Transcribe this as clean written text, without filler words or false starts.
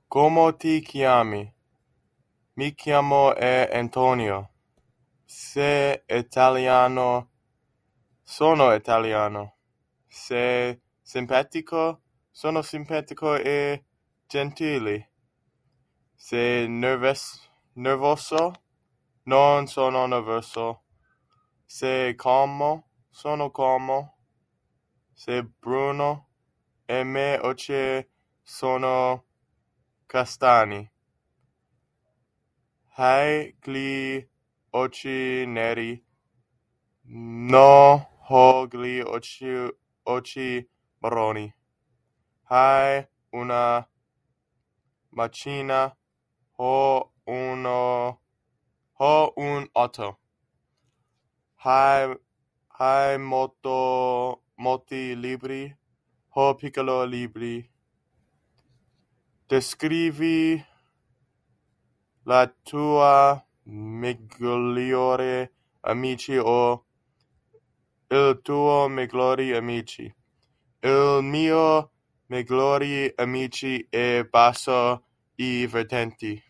Come ti chiami? Mi chiamo Antonio. Sei italiano? Sono italiano. Sei simpatico? Sono simpatico e gentile. Sei nervoso? Non sono nervoso. Sei calmo? Sono calmo. Sei bruno? E me occhi sono castani. Hai gli occhi neri? No, ho gli occhi marroni. Hai una macchina? Ho un auto. Hai molti libri? Ho piccolo libri. Descrivi la tua migliore amici o il tuo migliori amici. Il mio migliori amici è Basso e Vertenti.